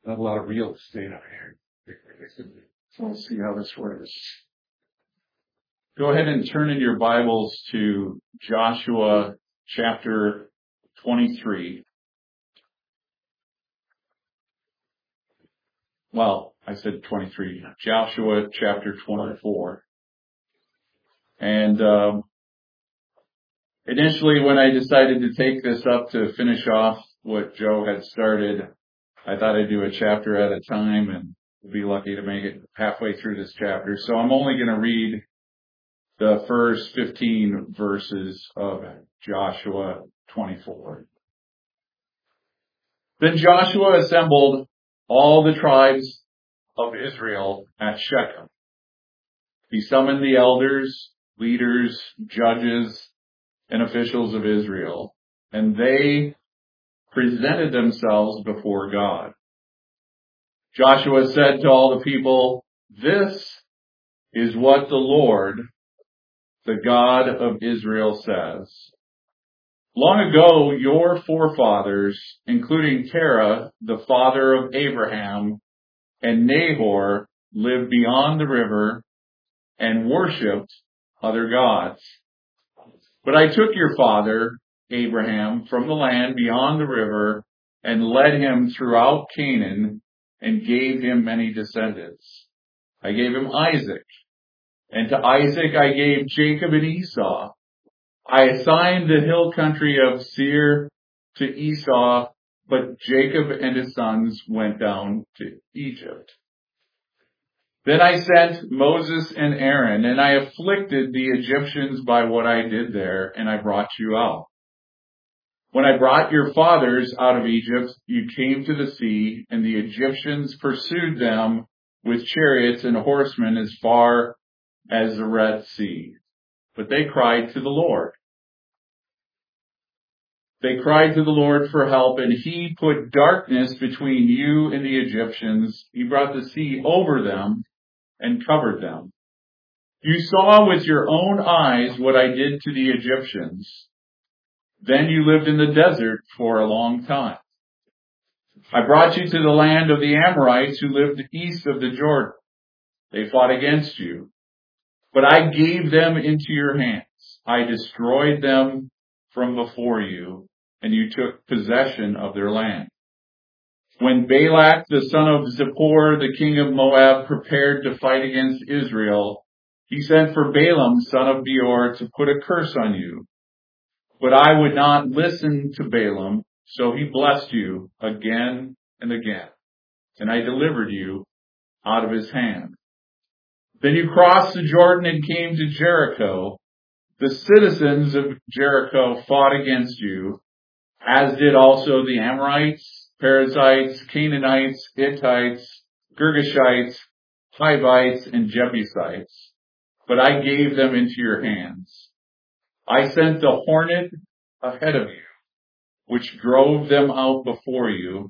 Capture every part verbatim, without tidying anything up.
Not a lot of real estate out here. So we'll see how this works. Go ahead and turn in your Bibles to Joshua chapter twenty-three. Well, I said twenty-three. Joshua chapter twenty-four. And um, initially, when I decided to take this up to finish off what Joe had started, I thought I'd do a chapter at a time and be lucky to make it halfway through this chapter. So I'm only going to read the first fifteen verses of Joshua twenty-four. Then Joshua assembled all the tribes of Israel at Shechem. He summoned the elders, leaders, judges, and officials of Israel, and they presented themselves before God. Joshua said to all the people, "This is what the Lord, the God of Israel, says. Long ago, your forefathers, including Terah, the father of Abraham, and Nahor, lived beyond the river and worshipped other gods. But I took your father, Abraham, from the land beyond the river and led him throughout Canaan and gave him many descendants. I gave him Isaac, and to Isaac I gave Jacob and Esau. I assigned the hill country of Seir to Esau, but Jacob and his sons went down to Egypt. Then I sent Moses and Aaron, and I afflicted the Egyptians by what I did there, and I brought you out. When I brought your fathers out of Egypt, you came to the sea, and the Egyptians pursued them with chariots and horsemen as far as the Red Sea. But they cried to the Lord. They cried to the Lord for help, and he put darkness between you and the Egyptians. He brought the sea over them and covered them. You saw with your own eyes what I did to the Egyptians. Then you lived in the desert for a long time. I brought you to the land of the Amorites who lived east of the Jordan. They fought against you, but I gave them into your hands. I destroyed them from before you, and you took possession of their land. When Balak, the son of Zippor, the king of Moab, prepared to fight against Israel, he sent for Balaam, son of Beor, to put a curse on you. But I would not listen to Balaam, so he blessed you again and again, and I delivered you out of his hand. Then you crossed the Jordan and came to Jericho. The citizens of Jericho fought against you, as did also the Amorites, Perizzites, Canaanites, Hittites, Girgashites, Hivites, and Jebusites. But I gave them into your hands. I sent the hornet ahead of you, which drove them out before you.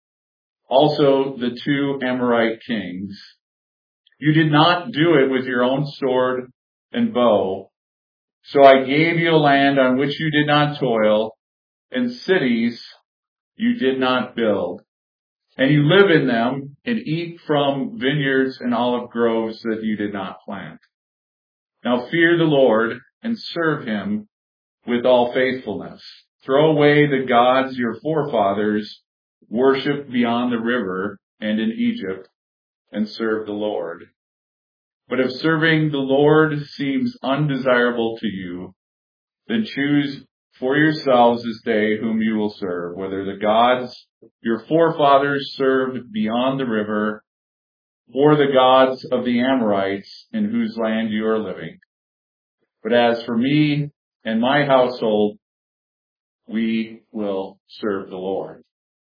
Also the two Amorite kings. You did not do it with your own sword and bow. So I gave you a land on which you did not toil, and cities you did not build. And you live in them and eat from vineyards and olive groves that you did not plant. Now fear the Lord and serve him with all faithfulness. Throw away the gods your forefathers worshipped beyond the river and in Egypt, and serve the Lord. But if serving the Lord seems undesirable to you, then choose for yourselves this day whom you will serve, whether the gods your forefathers served beyond the river, or the gods of the Amorites in whose land you are living. But as for me and my household, we will serve the Lord."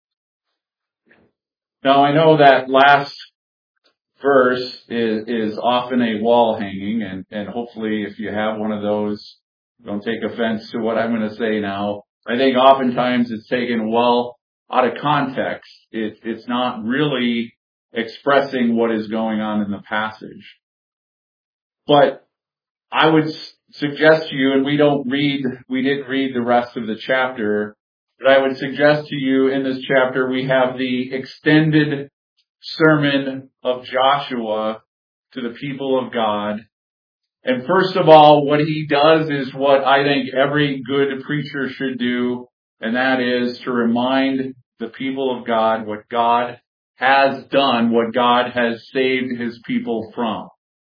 Now I know that last verse is, is often a wall hanging, and, and hopefully if you have one of those, don't take offense to what I'm going to say now. I think oftentimes it's taken well out of context. It, it's not really expressing what is going on in the passage. But I would suggest to you, and we don't read, we didn't read the rest of the chapter, but I would suggest to you in this chapter we have the extended sermon of Joshua to the people of God. And first of all, what he does is what I think every good preacher should do, and that is to remind the people of God what God has done, what God has saved his people from.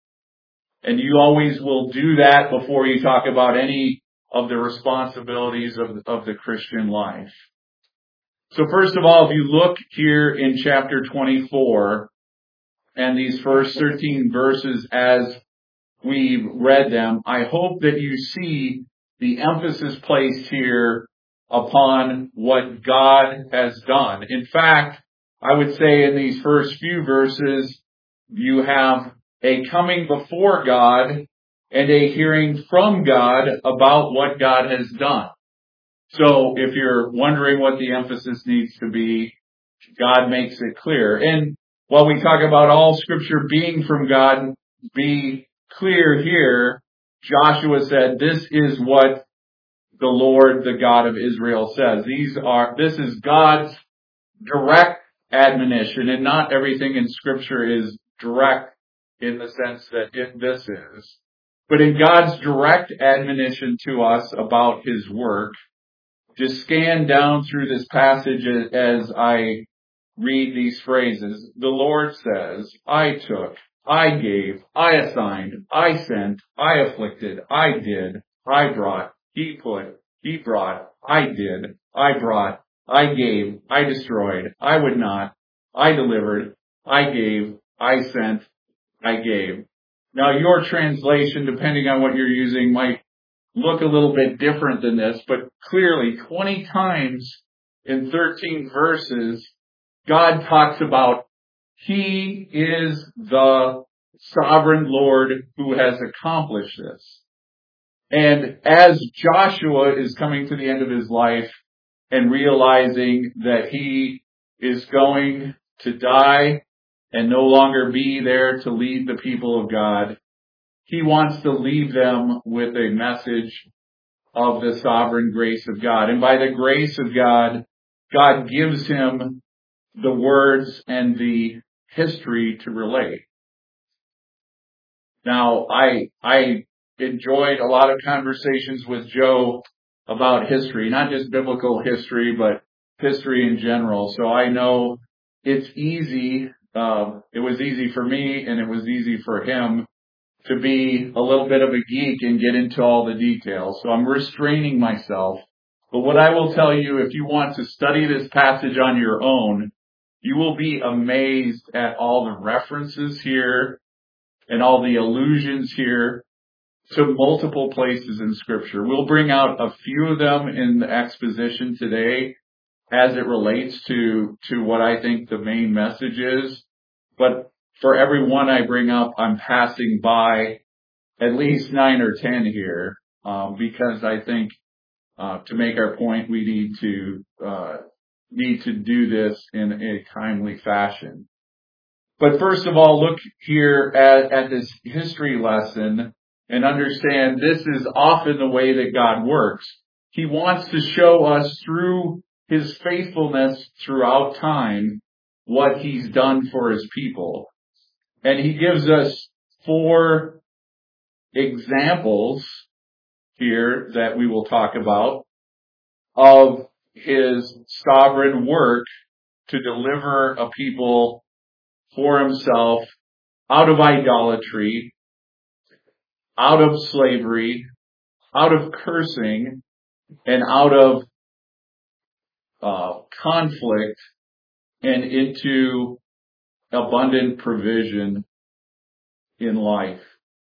And you always will do that before you talk about any of the responsibilities of, of the Christian life. So first of all, if you look here in chapter twenty-four and these first thirteen verses as we read them, I hope that you see the emphasis placed here upon what God has done. In fact, I would say in these first few verses, you have a coming before God and a hearing from God about what God has done. So if you're wondering what the emphasis needs to be, God makes it clear. And while we talk about all scripture being from God, be clear here, Joshua said, this is what the Lord, the God of Israel says. These are, this is God's direct admonition, and not everything in scripture is direct in the sense that it, this is. But in God's direct admonition to us about his work, just scan down through this passage as I read these phrases. The Lord says, I took, I gave, I assigned, I sent, I afflicted, I did, I brought, he put, he brought, I did, I brought, I gave, I destroyed, I would not, I delivered, I gave, I sent, I gave. Now your translation, depending on what you're using, might look a little bit different than this, but clearly twenty times in thirteen verses, God talks about he is the sovereign Lord who has accomplished this. And as Joshua is coming to the end of his life and realizing that he is going to die and no longer be there to lead the people of God, he wants to leave them with a message of the sovereign grace of God. And by the grace of God, God gives him the words and the history to relate. Now, I, I enjoyed a lot of conversations with Joe about history, not just biblical history, but history in general. So I know it's easy, uh, it was easy for me and it was easy for him to be a little bit of a geek and get into all the details. So I'm restraining myself. But what I will tell you, if you want to study this passage on your own, you will be amazed at all the references here and all the allusions here to multiple places in Scripture. We'll bring out a few of them in the exposition today as it relates to, to what I think the main message is. But for every one I bring up, I'm passing by at least nine or ten here, um, because I think uh, to make our point, we need to uh, need to do this in a timely fashion. But first of all, look here at, at this history lesson and understand this is often the way that God works. He wants to show us through his faithfulness throughout time what he's done for his people. And he gives us four examples here that we will talk about of his sovereign work to deliver a people for himself out of idolatry, out of slavery, out of cursing, and out of uh, conflict, and into abundant provision in life.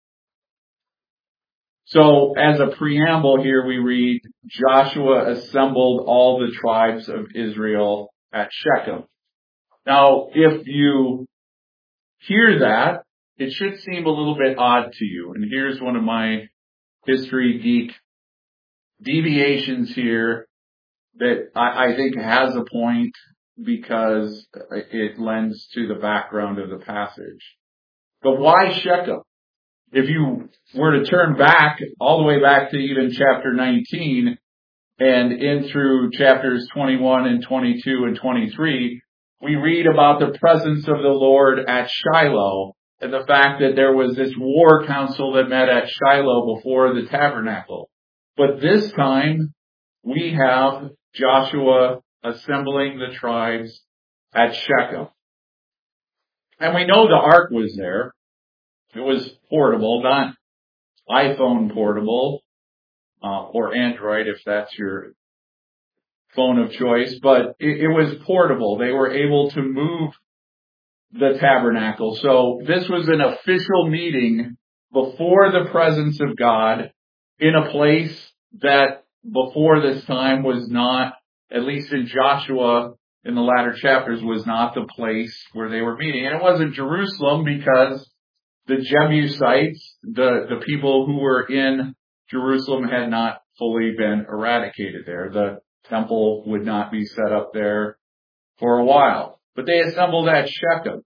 So as a preamble here we read, Joshua assembled all the tribes of Israel at Shechem. Now, if you hear that, it should seem a little bit odd to you. And here's one of my history geek deviations here that I, I think has a point because it lends to the background of the passage. But why Shechem? If you were to turn back, all the way back to even chapter nineteen and in through chapters twenty-one and twenty-two and twenty-three, we read about the presence of the Lord at Shiloh and the fact that there was this war council that met at Shiloh before the tabernacle. But this time, we have Joshua assembling the tribes at Shechem. And we know the ark was there. It was portable, not iPhone portable, uh, or Android if that's your phone of choice, but it, it was portable. They were able to move the tabernacle. So this was an official meeting before the presence of God in a place that before this time was not, at least in Joshua in the latter chapters, was not the place where they were meeting. And it wasn't Jerusalem because the Jebusites, the, the people who were in Jerusalem, had not fully been eradicated there. The temple would not be set up there for a while. But they assembled at Shechem.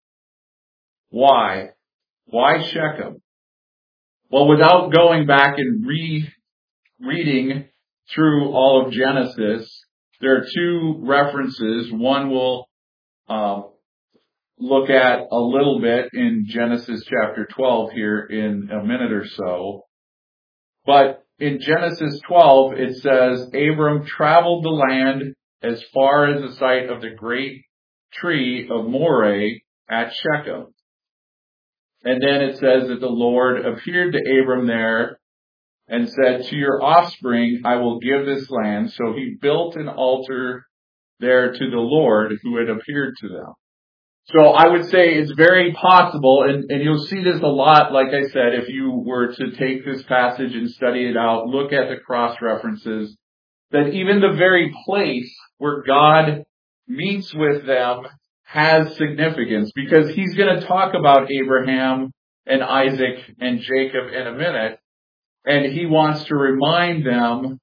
Why? Why Shechem? Well, without going back and re reading through all of Genesis, there are two references. One we'll uh, look at a little bit in Genesis chapter twelve here in a minute or so. But in Genesis twelve, it says, Abram traveled the land as far as the site of the great tree of Moreh at Shechem. And then it says that the Lord appeared to Abram there and said, to your offspring I will give this land. So he built an altar there to the Lord who had appeared to them. So I would say it's very possible, and, and you'll see this a lot, like I said, if you were to take this passage and study it out, look at the cross references, that even the very place where God meets with them has significance, because he's going to talk about Abraham and Isaac and Jacob in a minute, and he wants to remind them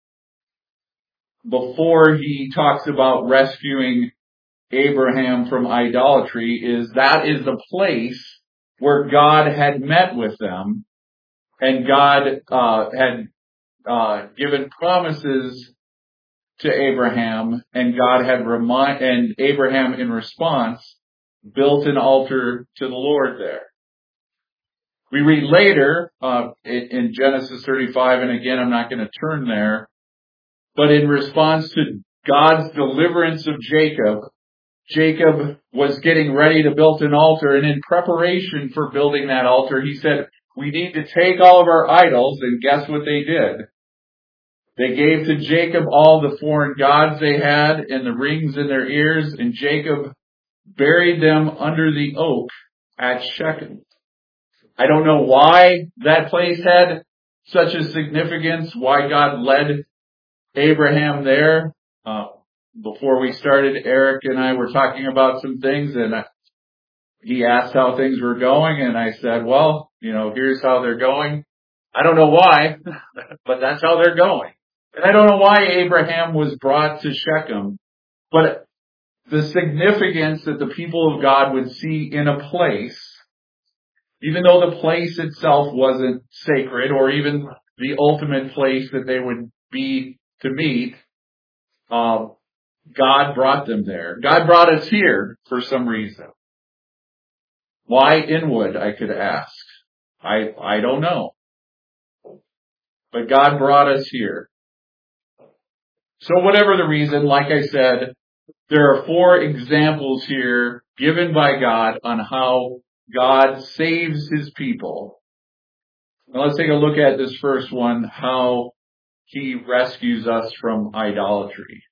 before he talks about rescuing Abraham from idolatry, is that is the place where God had met with them, and God uh, had uh, given promises to Abraham, and God had remind, and Abraham in response built an altar to the Lord there. We read later uh, in, in Genesis thirty-five, and again I'm not going to turn there, but in response to God's deliverance of Jacob, Jacob was getting ready to build an altar, and in preparation for building that altar, he said, we need to take all of our idols, and guess what they did? They gave to Jacob all the foreign gods they had and the rings in their ears, and Jacob buried them under the oak at Shechem. I don't know why that place had such a significance, why God led Abraham there. Uh, before we started, Eric and I were talking about some things, and he asked how things were going, and I said, well, you know, here's how they're going. I don't know why, but that's how they're going. And I don't know why Abraham was brought to Shechem, but the significance that the people of God would see in a place, even though the place itself wasn't sacred or even the ultimate place that they would be to meet, uh, God brought them there. God brought us here for some reason. Why Inwood, I could ask. I, I don't know. But God brought us here. So whatever the reason, like I said, there are four examples here given by God on how God saves his people. Now let's take a look at this first one, how he rescues us from idolatry.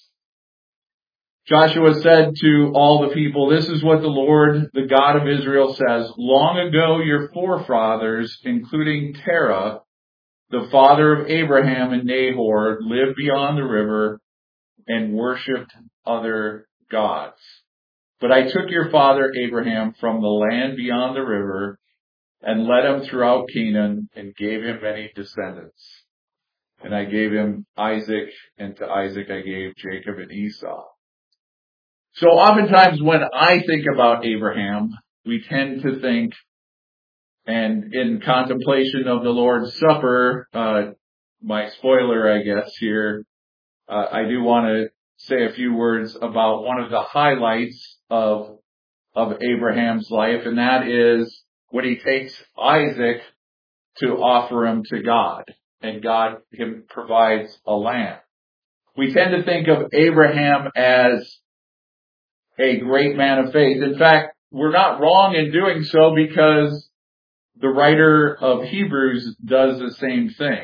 Joshua said to all the people, this is what the Lord, the God of Israel says, long ago your forefathers, including Terah, the father of Abraham and Nahor, lived beyond the river and worshipped other gods. But I took your father Abraham from the land beyond the river and led him throughout Canaan and gave him many descendants. And I gave him Isaac, and to Isaac I gave Jacob and Esau. So oftentimes when I think about Abraham, we tend to think, and in contemplation of the Lord's Supper, uh, my spoiler, I guess, here, uh, I do want to say a few words about one of the highlights of, of Abraham's life, and that is when he takes Isaac to offer him to God, and God him provides a lamb. We tend to think of Abraham as a great man of faith. In fact, we're not wrong in doing so, because the writer of Hebrews does the same thing.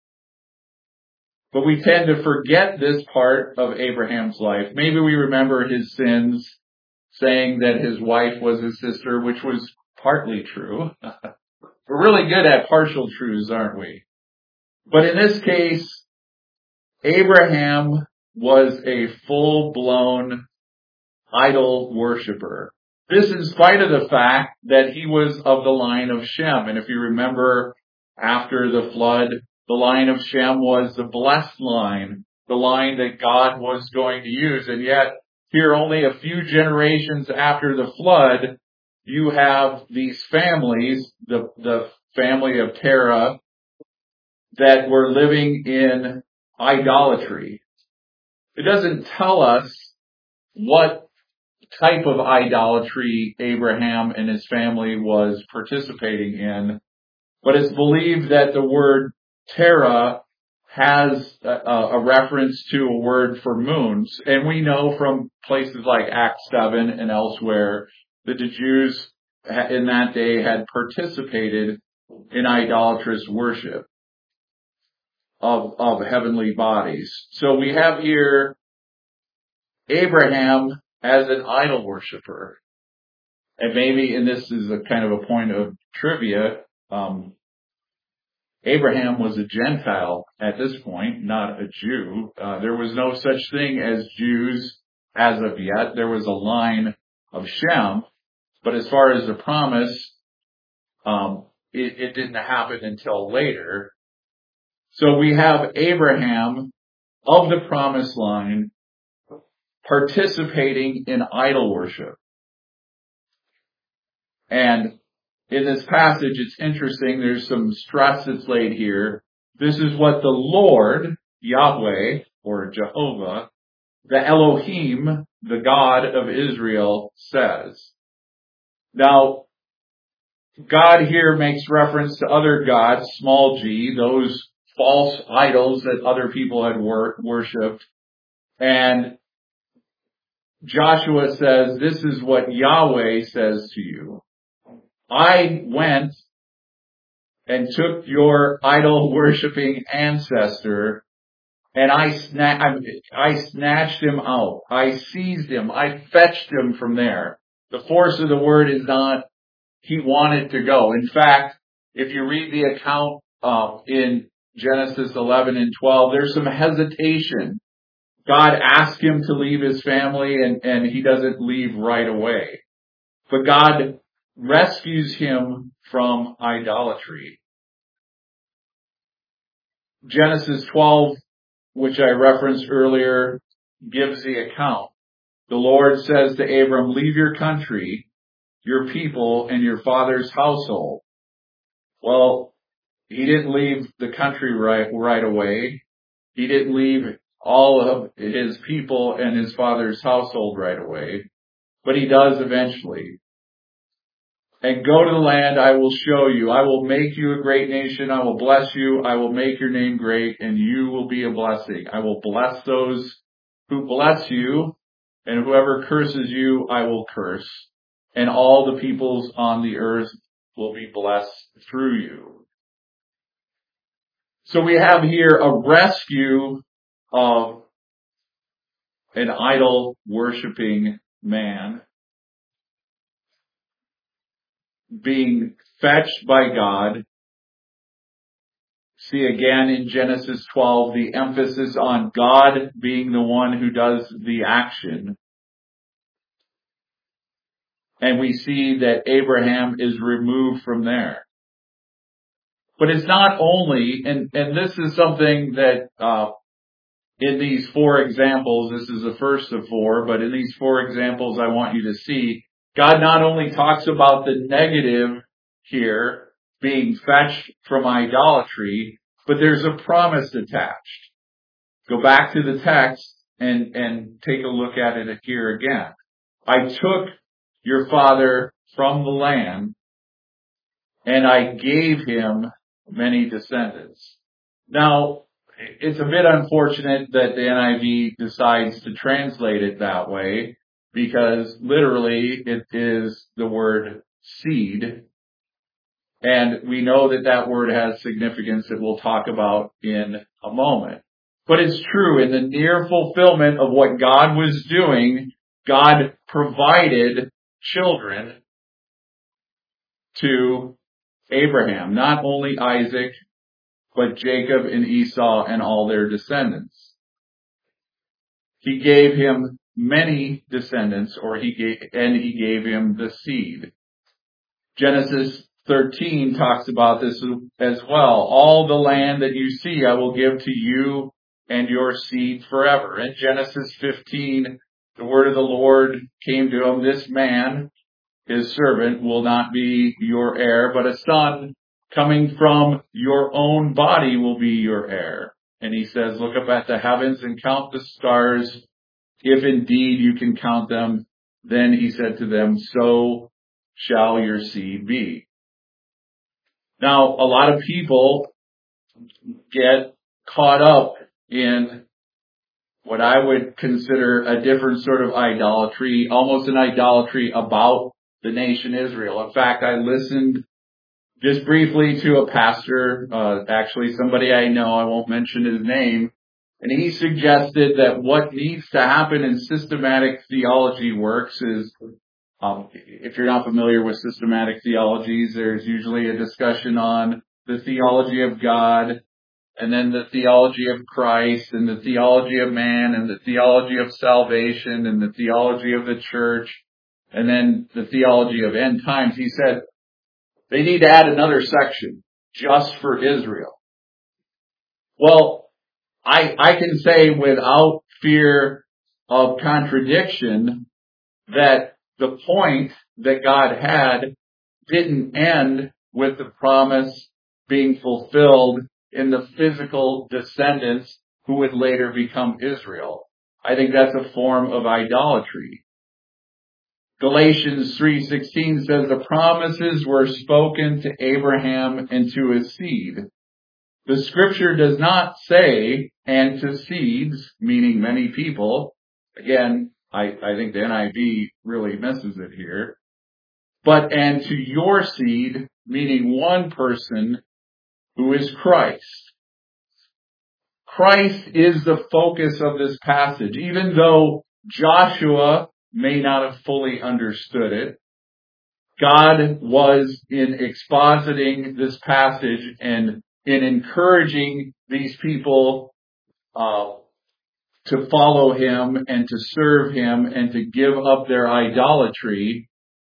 But we tend to forget this part of Abraham's life. Maybe we remember his sins, saying that his wife was his sister, which was partly true. We're really good at partial truths, aren't we? But in this case, Abraham was a full-blown idol worshiper. This in spite of the fact that he was of the line of Shem. And if you remember, after the flood, the line of Shem was the blessed line, the line that God was going to use. And yet, here only a few generations after the flood, you have these families, the, the family of Terah, that were living in idolatry. It doesn't tell us what type of idolatry Abraham and his family was participating in, but it's believed that the word Terah has a, a reference to a word for moons. And we know from places like Acts seven and elsewhere that the Jews in that day had participated in idolatrous worship of, of heavenly bodies. So we have here Abraham as an idol worshiper. And maybe, and this is a kind of a point of trivia, um, Abraham was a Gentile at this point, not a Jew. Uh, there was no such thing as Jews as of yet. There was a line of Shem, but as far as the promise, um, it, it didn't happen until later. So we have Abraham of the promised line participating in idol worship. And in this passage, it's interesting, there's some stress that's laid here. This is what the Lord, Yahweh, or Jehovah, the Elohim, the God of Israel, says. Now, God here makes reference to other gods, small g, those false idols that other people had wor- worshipped. And Joshua says, this is what Yahweh says to you. I went and took your idol-worshipping ancestor, and I, sna- I snatched him out. I seized him. I fetched him from there. The force of the word is not, he wanted to go. In fact, if you read the account uh, in Genesis eleven and twelve, there's some hesitation. God asked him to leave his family, and, and he doesn't leave right away. But God rescues him from idolatry. Genesis twelve, which I referenced earlier, gives the account. The Lord says to Abram, leave your country, your people, and your father's household. Well, he didn't leave the country right, right away. He didn't leave all of his people and his father's household right away, but he does eventually. And go to the land I will show you. I will make you a great nation. I will bless you. I will make your name great, and you will be a blessing. I will bless those who bless you, and whoever curses you, I will curse. And all the peoples on the earth will be blessed through you. So we have here a rescue of an idol-worshipping man being fetched by God. See again in Genesis twelve, the emphasis on God being the one who does the action. And we see that Abraham is removed from there. But it's not only, and, and this is something that uh, in these four examples, this is the first of four, but in these four examples I want you to see, God not only talks about the negative here, being fetched from idolatry, but there's a promise attached. Go back to the text and, and take a look at it here again. I took your father from the land, and I gave him many descendants. Now, it's a bit unfortunate that the N I V decides to translate it that way, because literally it is the word seed. And we know that that word has significance that we'll talk about in a moment. But it's true, in the near fulfillment of what God was doing, God provided children to Abraham, not only Isaac, but Jacob and Esau and all their descendants. He gave him many descendants, or he gave, and he gave him the seed. Genesis thirteen talks about this as well. All the land that you see I will give to you and your seed forever. In Genesis fifteen, the word of the Lord came to him, this man, his servant, will not be your heir, but a son coming from your own body will be your heir. And he says, look up at the heavens and count the stars, if indeed you can count them. Then he said to them, so shall your seed be. Now, a lot of people get caught up in what I would consider a different sort of idolatry, almost an idolatry about the nation Israel. In fact, I listened just briefly to a pastor, uh, actually somebody I know, I won't mention his name, and he suggested that what needs to happen in systematic theology works is, um, if you're not familiar with systematic theologies, there's usually a discussion on the theology of God, and then the theology of Christ, and the theology of man, and the theology of salvation, and the theology of the church, and then the theology of end times. He said they need to add another section just for Israel. Well, I, I can say without fear of contradiction that the point that God had didn't end with the promise being fulfilled in the physical descendants who would later become Israel. I think that's a form of idolatry. Galatians three sixteen says the promises were spoken to Abraham and to his seed. The scripture does not say, and to seeds, meaning many people. Again, I, I think the N I V really misses it here. But, and to your seed, meaning one person who is Christ. Christ is the focus of this passage. Even though Joshua may not have fully understood it, God was in expositing this passage and in encouraging these people uh, to follow him and to serve him and to give up their idolatry,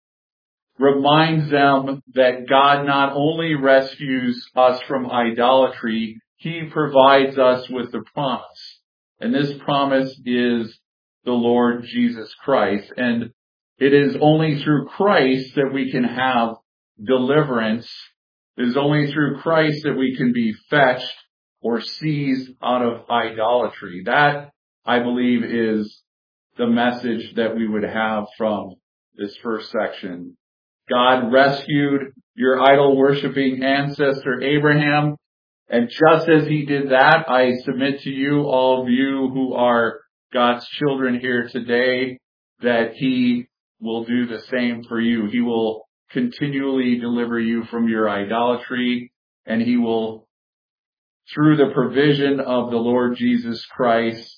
reminds them that God not only rescues us from idolatry, he provides us with the promise. And this promise is the Lord Jesus Christ. And it is only through Christ that we can have deliverance. It is only through Christ that we can be fetched or seized out of idolatry. That, I believe, is the message that we would have from this first section. God rescued your idol-worshiping ancestor Abraham, and just as he did that, I submit to you, all of you who are God's children here today, that he will do the same for you. He will continually deliver you from your idolatry, and he will, through the provision of the Lord Jesus Christ,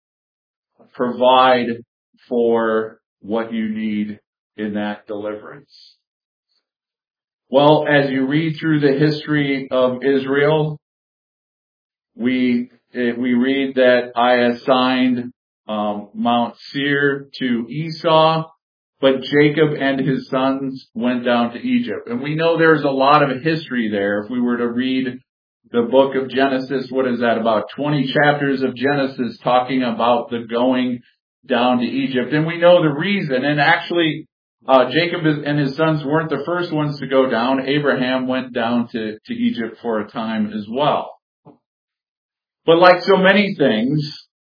provide for what you need in that deliverance. Well, as you read through the history of Israel, we we read that I assigned um, Mount Seir to Esau, but Jacob and his sons went down to Egypt. And we know there's a lot of history there. If we were to read the book of Genesis, what is that, about twenty chapters of Genesis talking about the going down to Egypt. And we know the reason. And actually, uh, Jacob and his sons weren't the first ones to go down. Abraham went down to, to Egypt for a time as well. But like so many things,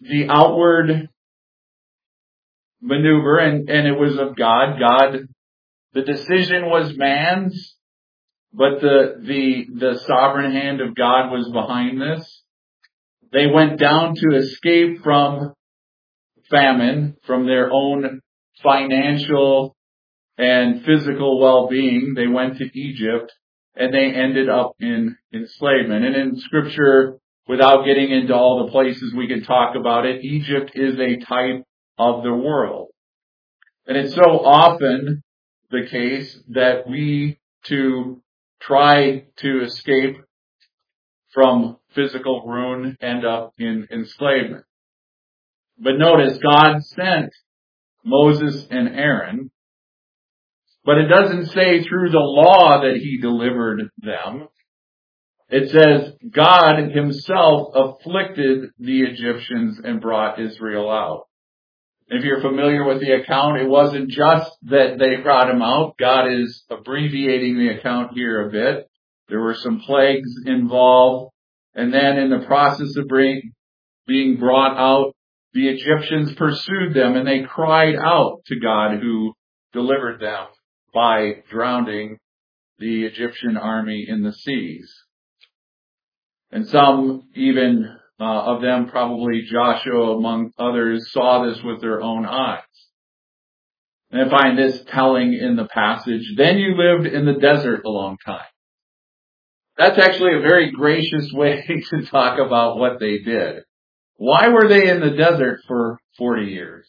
the outward maneuver, and, and it was of God. God, the decision was man's, but the, the, the sovereign hand of God was behind this. They went down to escape from famine, from their own financial and physical well-being. They went to Egypt, and they ended up in enslavement. And in Scripture, without getting into all the places we could talk about it, Egypt is a type of the world. And it's so often the case that we, to try to escape from physical ruin, end up in enslavement. But notice, God sent Moses and Aaron, but it doesn't say through the law that he delivered them. It says God himself afflicted the Egyptians and brought Israel out. If you're familiar with the account, it wasn't just that they brought him out. God is abbreviating the account here a bit. There were some plagues involved. And then in the process of bring, being brought out, the Egyptians pursued them, and they cried out to God, who delivered them by drowning the Egyptian army in the seas. And some even uh, of them, probably Joshua among others, saw this with their own eyes. And I find this telling in the passage. Then you lived in the desert a long time. That's actually a very gracious way to talk about what they did. Why were they in the desert for forty years?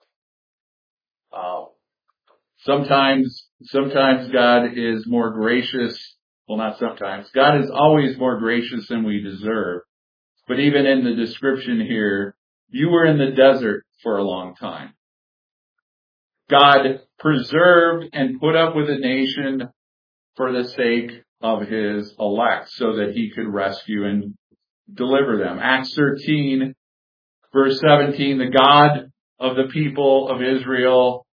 Uh, sometimes, sometimes God is more gracious. Well, not sometimes. God is always more gracious than we deserve. But even in the description here, you were in the desert for a long time. God preserved and put up with a nation for the sake of his elect, so that he could rescue and deliver them. Acts thirteen, verse seventeen, the God of the people of Israel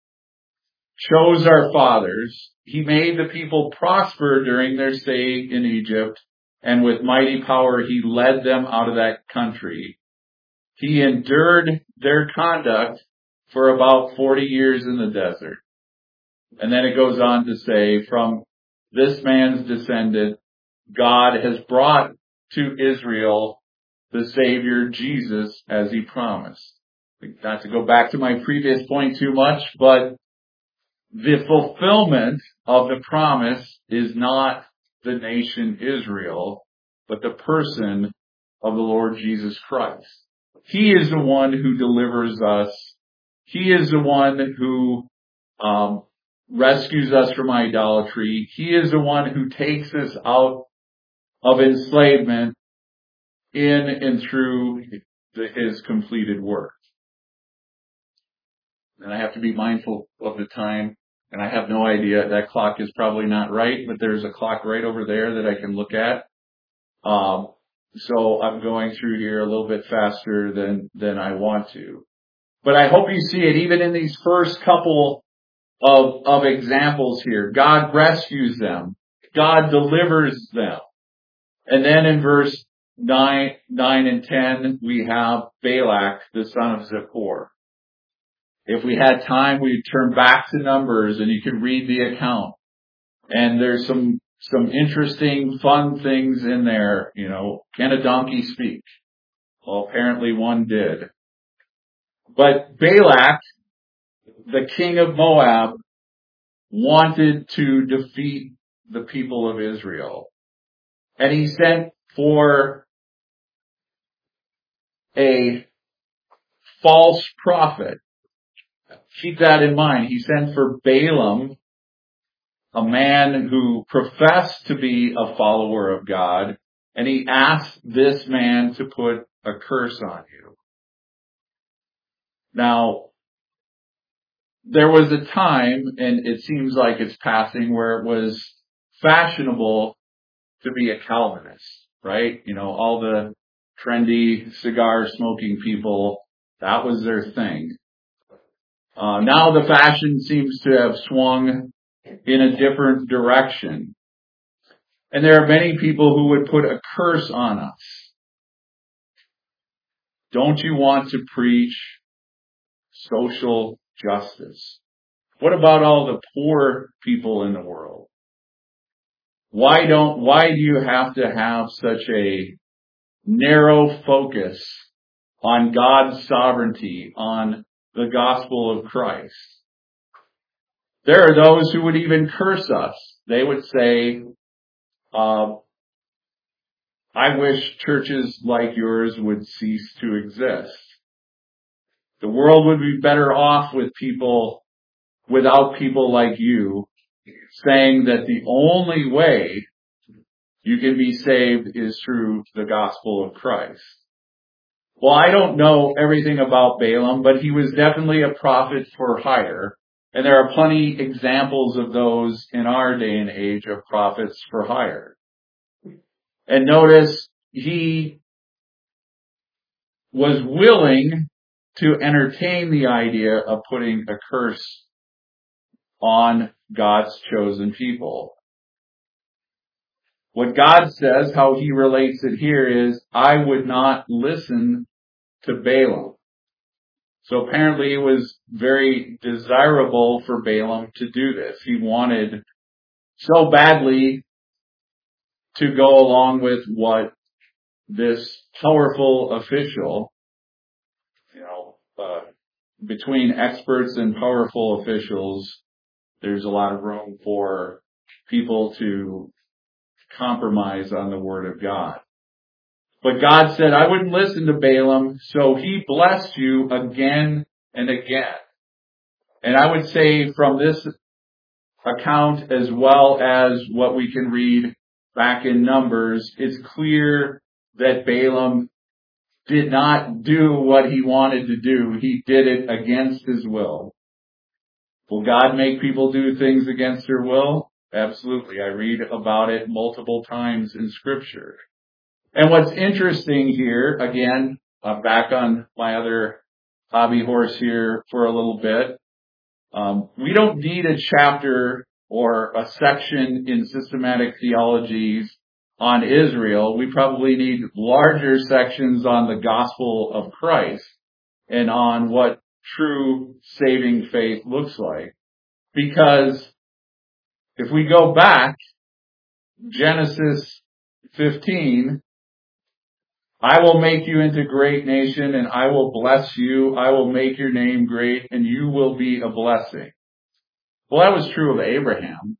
chose our fathers. He made the people prosper during their stay in Egypt, and with mighty power he led them out of that country. He endured their conduct for about forty years in the desert. And then it goes on to say, from this man's descendant, God has brought to Israel the Savior, Jesus, as he promised. Not to go back to my previous point too much, but the fulfillment of the promise is not the nation Israel, but the person of the Lord Jesus Christ. He is the one who delivers us. He is the one who um, rescues us from idolatry. He is the one who takes us out of enslavement in and through the, his completed work. And I have to be mindful of the time, and I have no idea. That clock is probably not right, but there's a clock right over there that I can look at. Um, so I'm going through here a little bit faster than, than I want to. But I hope you see it even in these first couple of, of examples here. God rescues them. God delivers them. And then in verse nine, nine and ten, we have Balak, the son of Zippor. If we had time, we'd turn back to Numbers and you could read the account. And there's some, some interesting, fun things in there. You know, can a donkey speak? Well, apparently one did. But Balak, the king of Moab, wanted to defeat the people of Israel. And he sent for a false prophet. Keep that in mind. He sent for Balaam, a man who professed to be a follower of God, and he asked this man to put a curse on you. Now, there was a time, and it seems like it's passing, where it was fashionable to be a Calvinist, right? You know, all the trendy cigar smoking people, that was their thing. Uh, now the fashion seems to have swung in a different direction. And there are many people who would put a curse on us. Don't you want to preach social justice? What about all the poor people in the world? Why don't, why do you have to have such a narrow focus on God's sovereignty, on the gospel of Christ? There are those who would even curse us. They would say, uh, I wish churches like yours would cease to exist. The world would be better off with people, without people like you, saying that the only way you can be saved is through the gospel of Christ. Well, I don't know everything about Balaam, but he was definitely a prophet for hire. And there are plenty examples of those in our day and age of prophets for hire. And notice he was willing to entertain the idea of putting a curse on God's chosen people. What God says, how he relates it here is, I would not listen to Balaam. So apparently it was very desirable for Balaam to do this. He wanted so badly to go along with what this powerful official, you know, uh, between experts and powerful officials, there's a lot of room for people to compromise on the word of God. But God said, I wouldn't listen to Balaam, so he blessed you again and again. And I would say from this account, as well as what we can read back in Numbers, it's clear that Balaam did not do what he wanted to do. He did it against his will. Will God make people do things against their will? Absolutely. I read about it multiple times in Scripture. And what's interesting here, again, I'm back on my other hobby horse here for a little bit. Um, we don't need a chapter or a section in systematic theologies on Israel. We probably need larger sections on the gospel of Christ and on what true saving faith looks like. Because if we go back, Genesis fifteen, I will make you into a great nation and I will bless you. I will make your name great and you will be a blessing. Well, that was true of Abraham.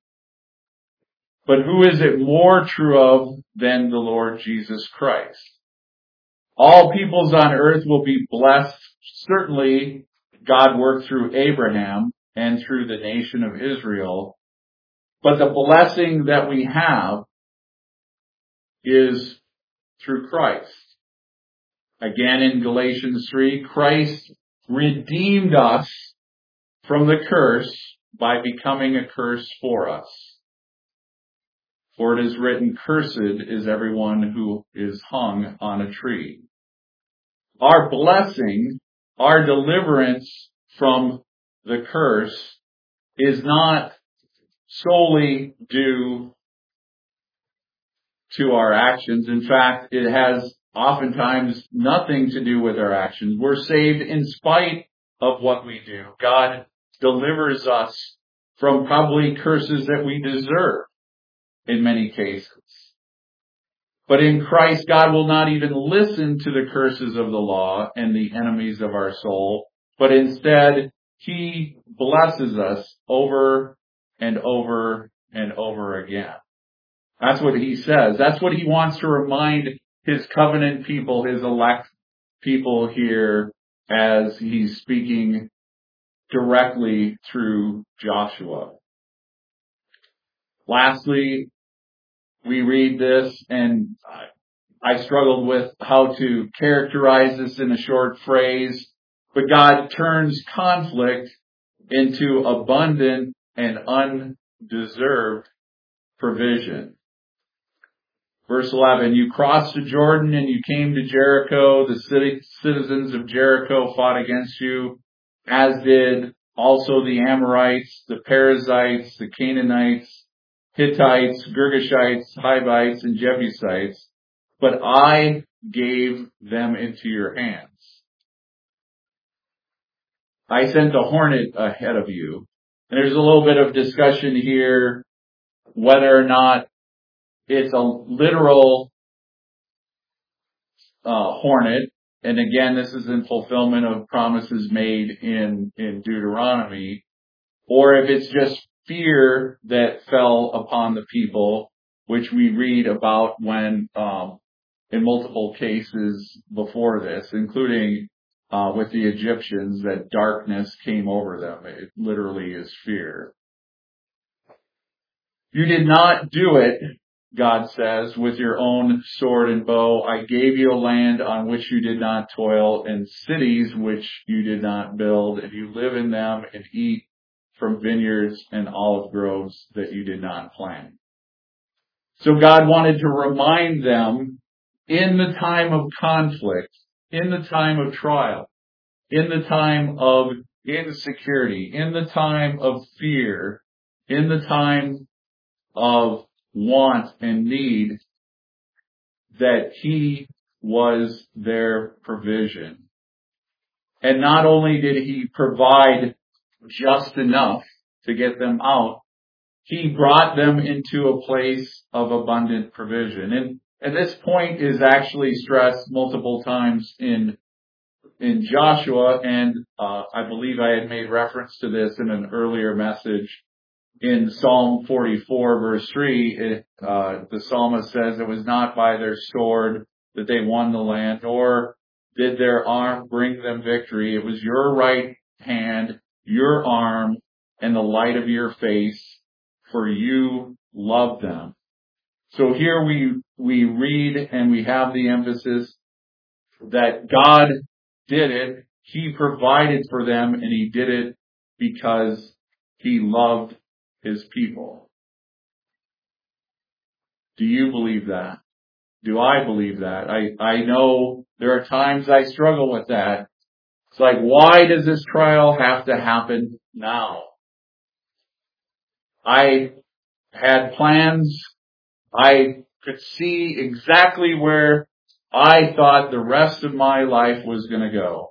But who is it more true of than the Lord Jesus Christ? All peoples on earth will be blessed. Certainly, God worked through Abraham and through the nation of Israel. But the blessing that we have is through Christ. Again, in Galatians three, Christ redeemed us from the curse by becoming a curse for us. For it is written, cursed is everyone who is hung on a tree. Our blessing, our deliverance from the curse is not solely due to our actions. In fact, it has oftentimes nothing to do with our actions. We're saved in spite of what we do. God delivers us from probably curses that we deserve in many cases. But in Christ, God will not even listen to the curses of the law and the enemies of our soul, but instead, He blesses us over and over and over again. That's what He says. That's what He wants to remind His covenant people, His elect people here, as He's speaking directly through Joshua. Lastly, we read this, and I struggled with how to characterize this in a short phrase, but God turns conflict into abundant and undeserved provision. Verse eleven, you crossed the Jordan and you came to Jericho. The city, citizens of Jericho fought against you, as did also the Amorites, the Perizzites, the Canaanites, Hittites, Girgashites, Hivites, and Jebusites. But I gave them into your hands. I sent a hornet ahead of you. And there's a little bit of discussion here whether or not it's a literal uh, hornet. And again, this is in fulfillment of promises made in, in Deuteronomy, or if it's just fear that fell upon the people, which we read about when, um, in multiple cases before this, including uh, with the Egyptians, that darkness came over them. It literally is fear. You did not do it, God says, with your own sword and bow. I gave you a land on which you did not toil, and cities which you did not build, and you live in them and eat from vineyards and olive groves that you did not plant. So God wanted to remind them in the time of conflict, in the time of trial, in the time of insecurity, in the time of fear, in the time of want and need, that He was their provision. And not only did He provide just enough to get them out, He brought them into a place of abundant provision. And and this point is actually stressed multiple times in in Joshua, and uh, I believe I had made reference to this in an earlier message. In Psalm forty-four, verse three, it, uh, the psalmist says, it was not by their sword that they won the land, nor did their arm bring them victory. It was your right hand, your arm, and the light of your face, for you loved them. So here we, we read and we have the emphasis that God did it. He provided for them, and He did it because He loved His people. Do you believe that? Do I believe that? I, I know there are times I struggle with that. It's like, why does this trial have to happen now? I had plans. I could see exactly where I thought the rest of my life was going to go.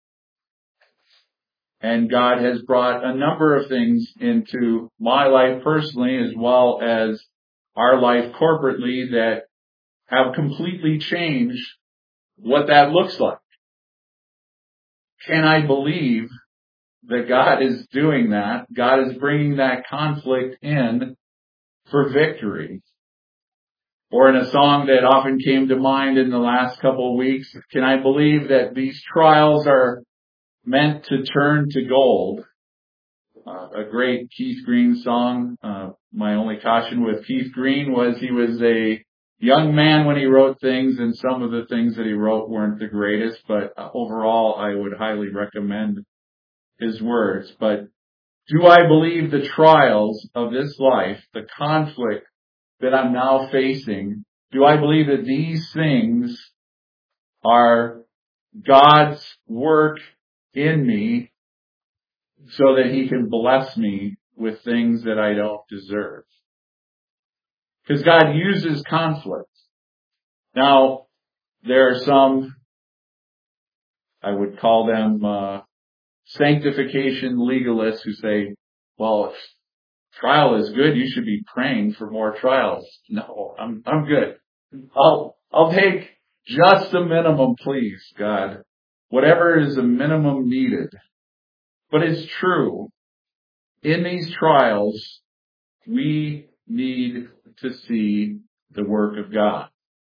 And God has brought a number of things into my life personally, as well as our life corporately, that have completely changed what that looks like. Can I believe that God is doing that? God is bringing that conflict in for victory. Or in a song that often came to mind in the last couple of weeks, can I believe that these trials are meant to turn to gold? Uh, a great Keith Green song. Uh, my only caution with Keith Green was he was a young man when he wrote things, and some of the things that he wrote weren't the greatest, but overall I would highly recommend his words. But do I believe the trials of this life, the conflict that I'm now facing, do I believe that these things are God's work in me so that He can bless me with things that I don't deserve? Because God uses conflict. Now, there are some, I would call them uh, sanctification legalists who say, well, if trial is good, you should be praying for more trials. No, I'm I'm good. I'll I'll take just a minimum, please, God. Whatever is a minimum needed. But it's true. In these trials, we need to see the work of God.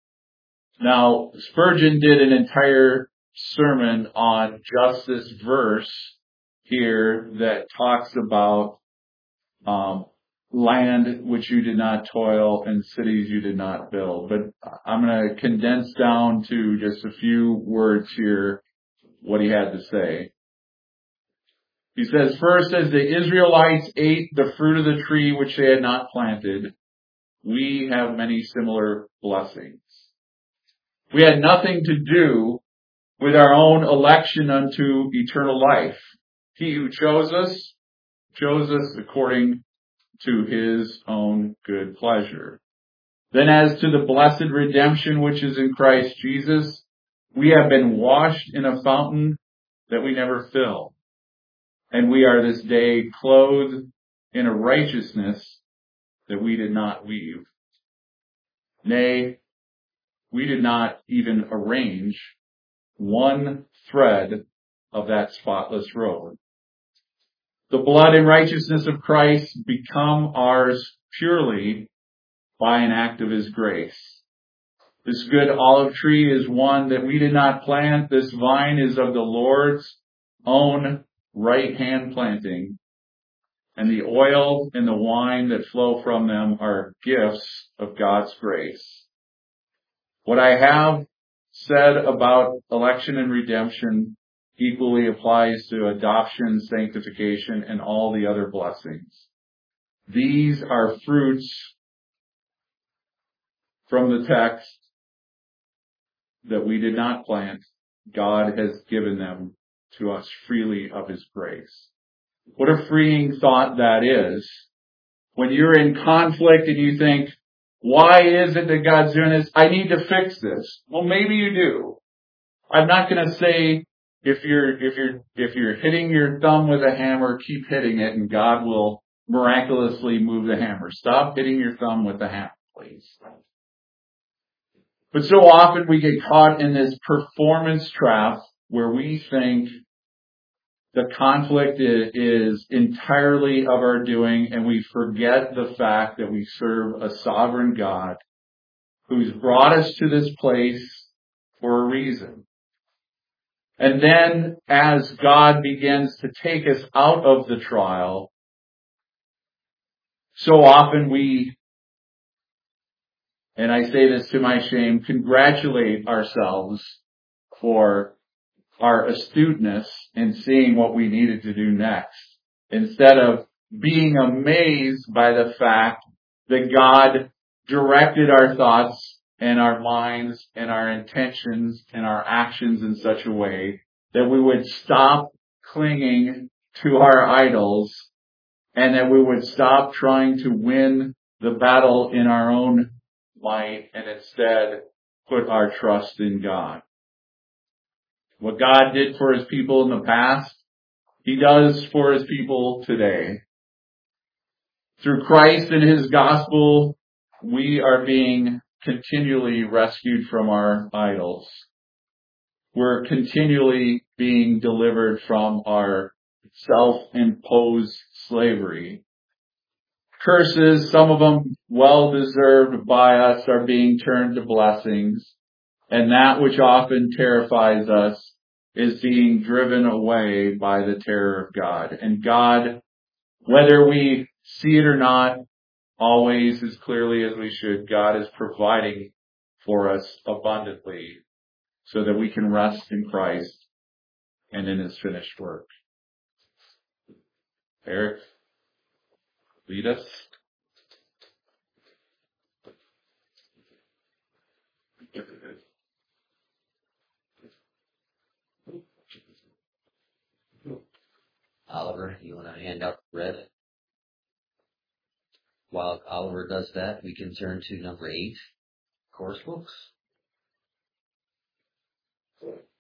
Now, Spurgeon did an entire sermon on just this verse here that talks about um, land which you did not toil and cities you did not build. But I'm going to condense down to just a few words here what he had to say. He says, first, as the Israelites ate the fruit of the tree which they had not planted, we have many similar blessings. We had nothing to do with our own election unto eternal life. He who chose us, chose us according to His own good pleasure. Then as to the blessed redemption which is in Christ Jesus, we have been washed in a fountain that we never fill. And we are this day clothed in a righteousness that we did not weave. Nay, we did not even arrange one thread of that spotless robe. The blood and righteousness of Christ become ours purely by an act of His grace. This good olive tree is one that we did not plant. This vine is of the Lord's own right hand planting. And the oil and the wine that flow from them are gifts of God's grace. What I have said about election and redemption equally applies to adoption, sanctification, and all the other blessings. These are fruits from the text that we did not plant. God has given them to us freely of His grace. What a freeing thought that is. When you're in conflict and you think, why is it that God's doing this? I need to fix this. Well, maybe you do. I'm not going to say if you're, if you're, if you're hitting your thumb with a hammer, keep hitting it and God will miraculously move the hammer. Stop hitting your thumb with the hammer, please. But so often we get caught in this performance trap where we think the conflict is entirely of our doing, and we forget the fact that we serve a sovereign God who's brought us to this place for a reason. And then as God begins to take us out of the trial, so often we, and I say this to my shame, congratulate ourselves for our astuteness in seeing what we needed to do next, instead of being amazed by the fact that God directed our thoughts and our minds and our intentions and our actions in such a way that we would stop clinging to our idols and that we would stop trying to win the battle in our own might and instead put our trust in God. What God did for His people in the past, He does for His people today. Through Christ and His gospel, we are being continually rescued from our idols. We're continually being delivered from our self-imposed slavery. Curses, some of them well-deserved by us, are being turned to blessings. And that which often terrifies us is being driven away by the terror of God. And God, whether we see it or not, always as clearly as we should, God is providing for us abundantly so that we can rest in Christ and in His finished work. Eric, lead us. Oliver, you want to hand out the red? While Oliver does that, we can turn to number eight, course books.